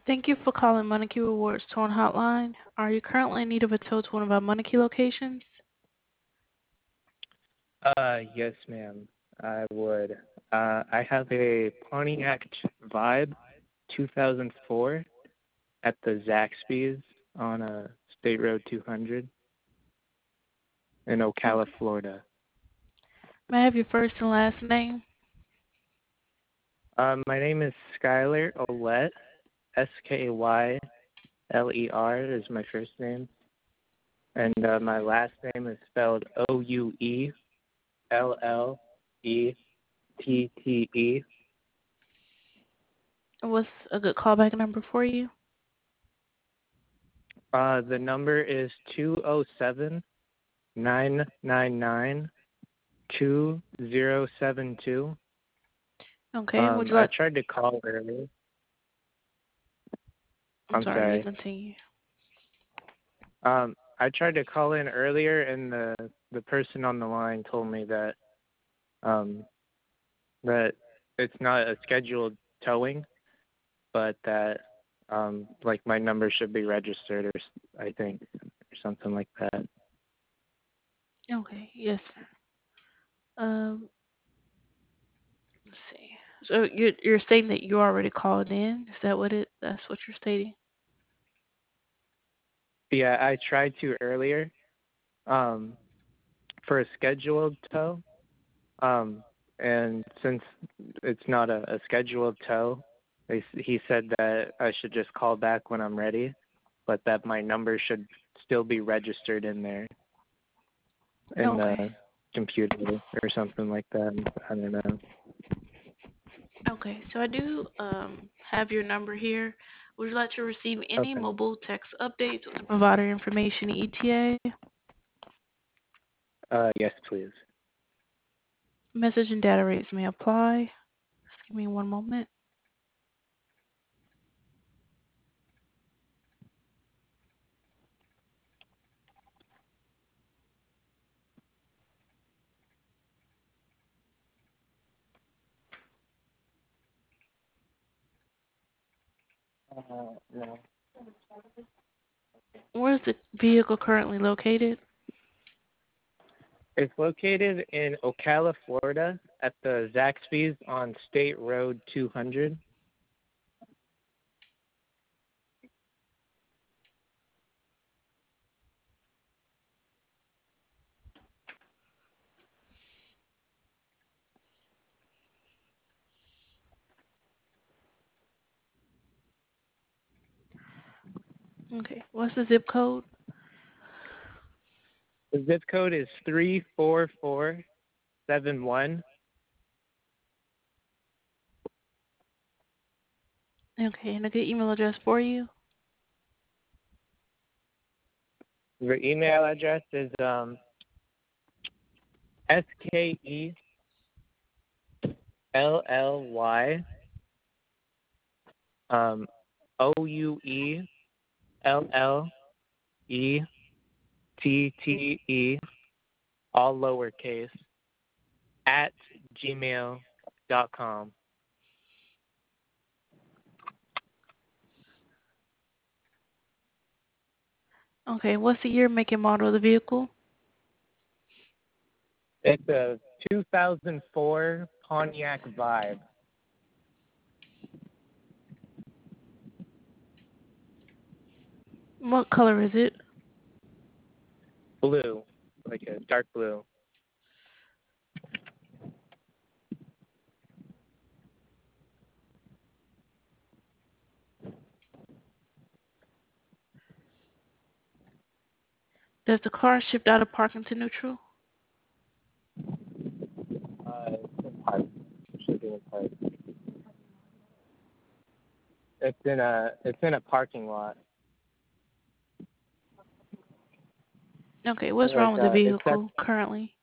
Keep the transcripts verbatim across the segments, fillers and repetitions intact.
Thank you for calling Monarchy Rewards Towing Hotline. Are you currently in need of a tow to one of our Monarchy locations? Uh, yes, ma'am. I would. Uh, I have a Pontiac Vibe two thousand four at the Zaxby's on uh, State Road two hundred in Ocala, Okay. Florida. May I have your first and last name? Um, my name is Skyler Ouellette. S K Y L E R is my first name. And uh, my last name is spelled O U E L L E T T E. What's a good callback number for you? Uh, the number is two oh seven, nine nine nine, two zero seven two. Okay, would Um, you I like... tried to call earlier. I'm I'm sorry, you sorry. continue. Um, I tried to call in earlier, and the the person on the line told me that um that it's not a scheduled towing, but that um like my number should be registered, or s- I think, or something like that. Okay, yes, sir. Um, let's see. So you're you're stating that you already called in? Is that what it? That's what you're stating? Yeah, I tried to earlier um for a scheduled tow. Um, and since it's not a, a scheduled tow, they, s- he said that I should just call back when I'm ready, but that my number should still be registered in there in the Okay. computer or something like that. I don't know. Okay, so I do um have your number here. Would you like to receive any Okay. mobile text updates with the provider information E T A? Uh, yes, please. Message and data rates may apply. Just give me one moment. Uh, no. Where is the vehicle currently located? It's located in Ocala, Florida, at the Zaxby's on State Road two hundred. Okay. What's the zip code? The zip code is three four four seven one. Okay, and a good email address for you? The email address is um S K E L L Y um O U E L L E T T E, all lowercase, at gmail dot com. Okay, what's the year, make, and model of the vehicle? It's a two thousand four Pontiac Vibe. What color is it? Blue, like a dark blue. Does the car shift out of parking to neutral? Uh, it's in park. It should be in park. It's in a it's in a parking lot. Okay, what's wrong Like with the uh, it's that. vehicle currently?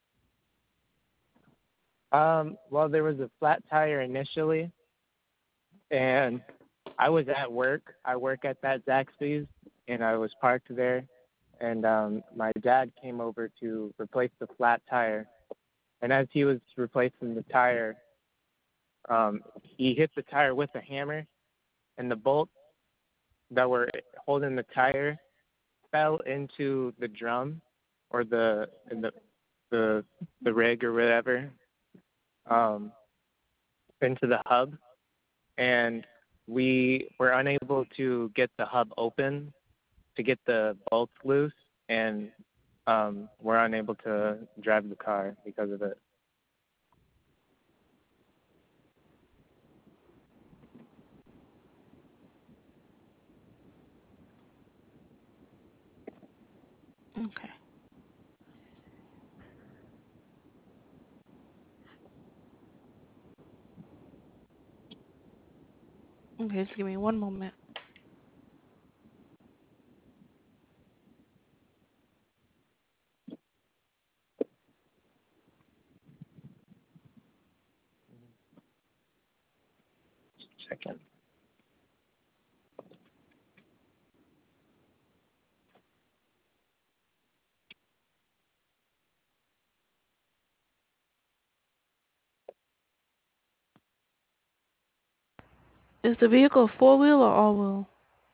Um, well, there was a flat tire initially, and I was at work. I work at that Zaxby's, and I was parked there. And um, my dad came over to replace the flat tire. And as he was replacing the tire, um, he hit the tire with a hammer, and the bolt that were holding the tire fell into the drum or the the the, the rig or whatever, um, into the hub, and we were unable to get the hub open to get the bolts loose, and um, we're unable to drive the car because of it. Okay. Okay, just give me one moment. Second. Is the vehicle four wheel or all wheel?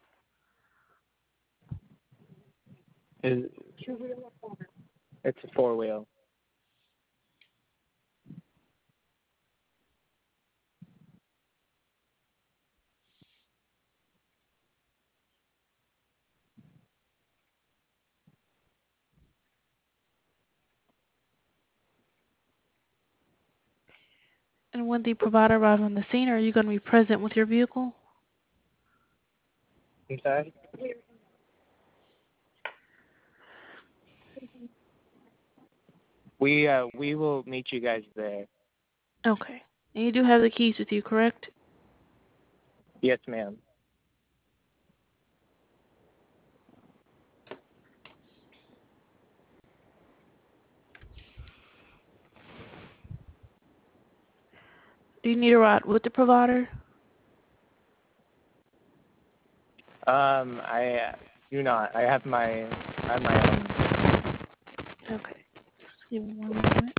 Is it's a four wheel. And when the provider arrives on the scene, are you going to be present with your vehicle? I'm sorry. We uh we will meet you guys there. Okay. And you do have the keys with you, correct? Yes, ma'am. Do you need a ride with the provider? Um, I do not. I have my I have my own. Okay. Just give me one moment.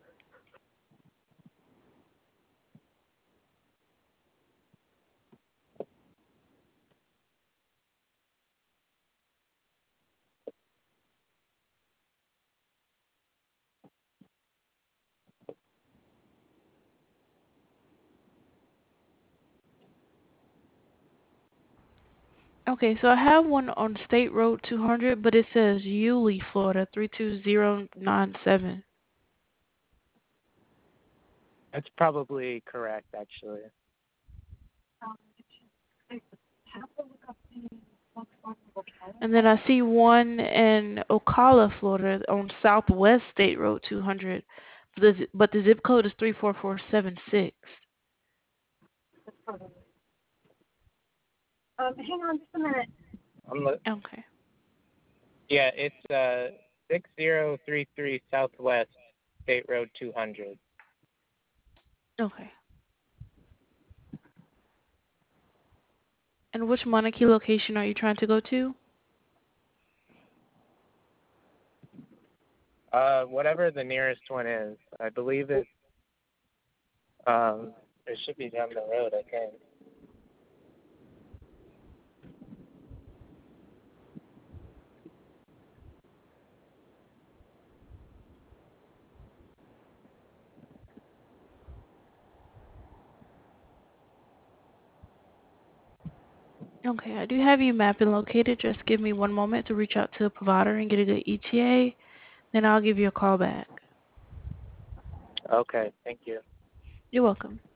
Okay, so I have one on State Road two hundred, but it says Yulee, Florida, three two zero nine seven. That's probably correct, actually. And then I see one in Ocala, Florida, on Southwest State Road two hundred, but the, zi- but the zip code is three four four seven six. Um, hang on just a minute. I'm look. Okay. Yeah, it's uh six zero three three Southwest State Road two hundred. Okay. And which Monarchy location are you trying to go to? Uh, whatever the nearest one is, I believe it. Um, it should be down the road, I think. Okay, I do have you mapped and located. Just give me one moment to reach out to a provider and get a good E T A. Then I'll give you a call back. Okay, thank you. You're welcome.